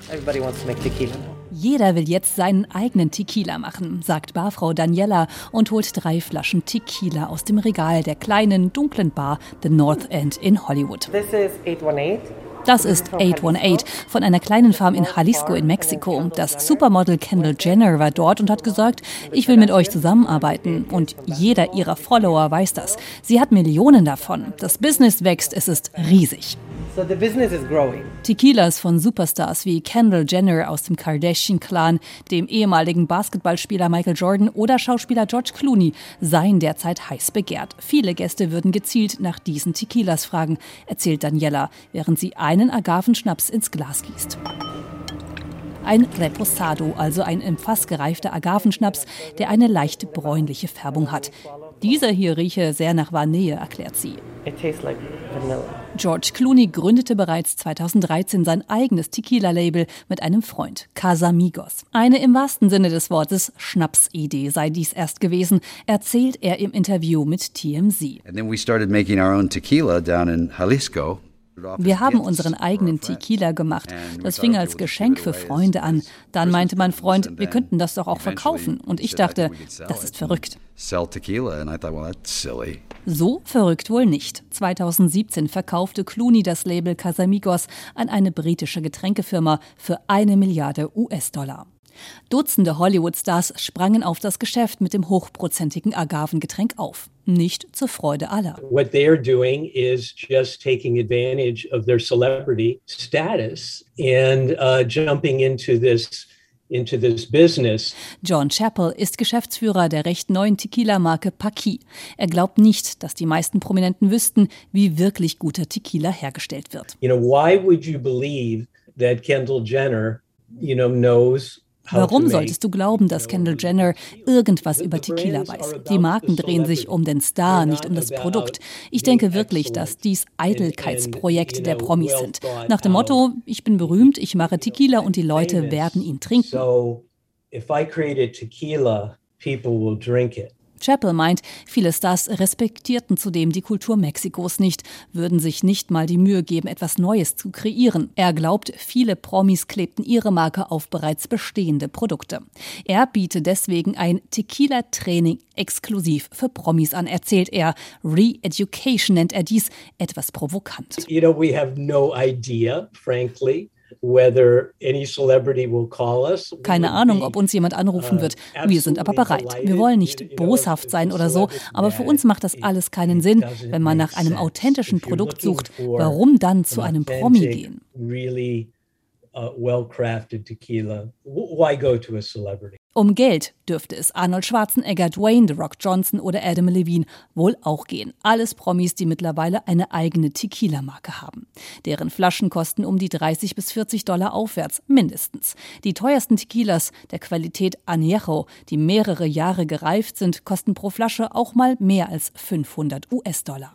Everybody wants to make tequila now. Jeder will jetzt seinen eigenen Tequila machen, sagt Barfrau Daniela und holt 3 Flaschen Tequila aus dem Regal der kleinen, dunklen Bar The North End in Hollywood. This is 818. Das ist 818 von einer kleinen Farm in Jalisco in Mexiko. Das Supermodel Kendall Jenner war dort und hat gesagt, ich will mit euch zusammenarbeiten. Und jeder ihrer Follower weiß das. Sie hat Millionen davon. Das Business wächst, es ist riesig. So the business is growing. Tequilas von Superstars wie Kendall Jenner aus dem Kardashian-Clan, dem ehemaligen Basketballspieler Michael Jordan oder Schauspieler George Clooney seien derzeit heiß begehrt. Viele Gäste würden gezielt nach diesen Tequilas fragen, erzählt Daniela, während sie einen Agavenschnaps ins Glas gießt. Ein Reposado, also ein im Fass gereifter Agavenschnaps, der eine leicht bräunliche Färbung hat. Dieser hier rieche sehr nach Vanille, erklärt sie. It tastes like vanilla. George Clooney gründete bereits 2013 sein eigenes Tequila-Label mit einem Freund, Casamigos. Eine im wahrsten Sinne des Wortes Schnapsidee sei dies erst gewesen, erzählt er im Interview mit TMZ. And then we started making our own tequila down in Jalisco. Wir haben unseren eigenen Tequila gemacht. Das fing als Geschenk für Freunde an. Dann meinte mein Freund, wir könnten das doch auch verkaufen. Und ich dachte, das ist verrückt. So verrückt wohl nicht. 2017 verkaufte Clooney das Label Casamigos an eine britische Getränkefirma für 1 Milliarde US-Dollar. Dutzende Hollywood-Stars sprangen auf das Geschäft mit dem hochprozentigen Agavengetränk auf. Nicht zur Freude aller. What they're doing is just taking advantage of their celebrity status and jumping into this business. John Chappell ist Geschäftsführer der recht neuen Tequila-Marke Paqui. Er glaubt nicht, dass die meisten Prominenten wüssten, wie wirklich guter Tequila hergestellt wird. Why would you believe that Kendall Jenner, knows? Warum solltest du glauben, dass Kendall Jenner irgendwas über Tequila weiß? Die Marken drehen sich um den Star, nicht um das Produkt. Ich denke wirklich, dass dies Eitelkeitsprojekte der Promis sind. Nach dem Motto, ich bin berühmt, ich mache Tequila und die Leute werden ihn trinken. So, if I created tequila, people will drink it. Chappell meint, viele Stars respektierten zudem die Kultur Mexikos nicht, würden sich nicht mal die Mühe geben, etwas Neues zu kreieren. Er glaubt, viele Promis klebten ihre Marke auf bereits bestehende Produkte. Er biete deswegen ein Tequila-Training exklusiv für Promis an, erzählt er. Re-Education nennt er dies, etwas provokant. We have no idea, frankly. Whether any celebrity will call us. Keine Ahnung, ob uns jemand anrufen wird. Wir sind aber bereit. Wir wollen nicht boshaft sein oder so, aber für uns macht das alles keinen Sinn. Wenn man nach einem authentischen Produkt sucht, warum dann zu einem Promi gehen? Um Geld dürfte es Arnold Schwarzenegger, Dwayne The Rock Johnson oder Adam Levine wohl auch gehen. Alles Promis, die mittlerweile eine eigene Tequila-Marke haben. Deren Flaschen kosten um die $30 bis $40 aufwärts, mindestens. Die teuersten Tequilas der Qualität Añejo, die mehrere Jahre gereift sind, kosten pro Flasche auch mal mehr als $500.